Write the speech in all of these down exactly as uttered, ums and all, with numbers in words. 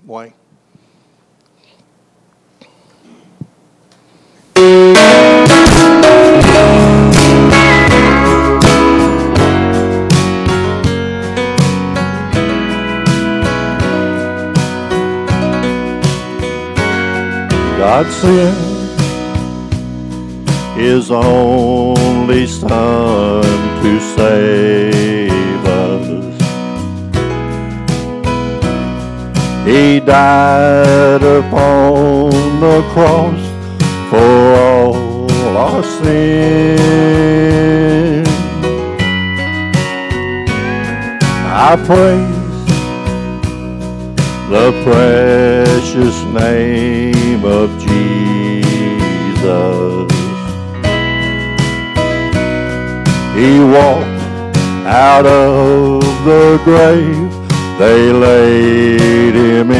Wayne. God sent His only Son to save us. He died upon the cross for all our sin. I praise the precious name of Jesus. He walked out of the grave they laid Him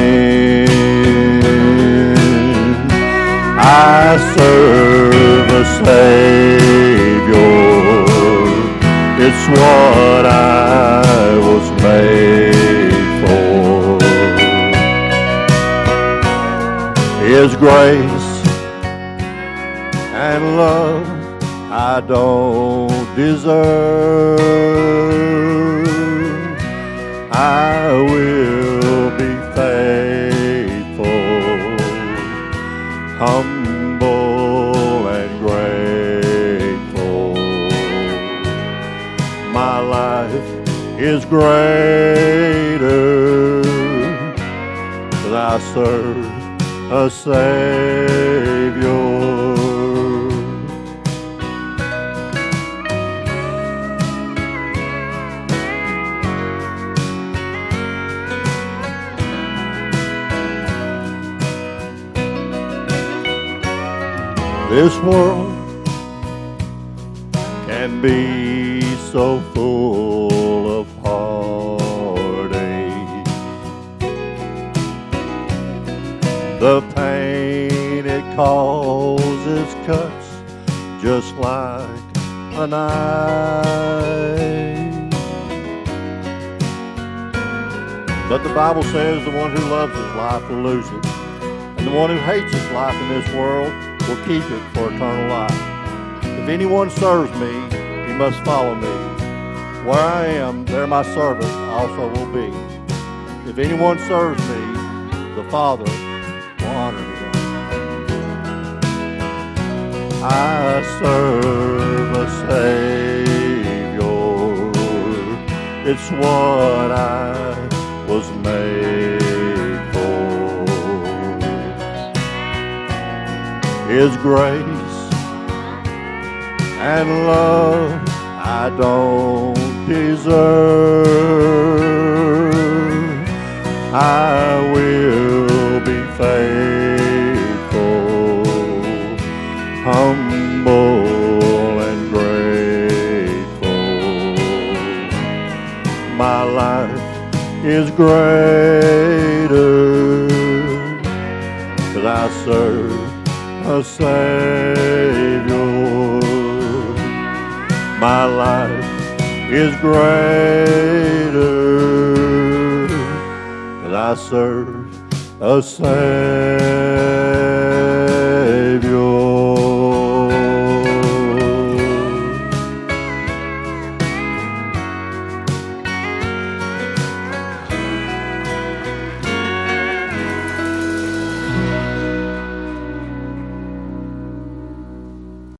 in. I serve a Savior. It's what I was made for. His grace and love I don't deserve. I will be faithful, humble and grateful. My life is greater, 'cause I serve a Savior. This world can be so full of heartache. The pain it causes cuts just like a knife. But the Bible says the one who loves his life will lose it, and the one who hates his life in this world will keep it for eternal life. If anyone serves me, he must follow me. Where I am, there my servant also will be. If anyone serves me, the Father will honor him. I serve a Savior. It's what I was made for. His grace and love I don't deserve. I will be faithful, humble and grateful. My life is greater, 'cause I serve a Savior. My life is greater, 'cause I serve a Savior.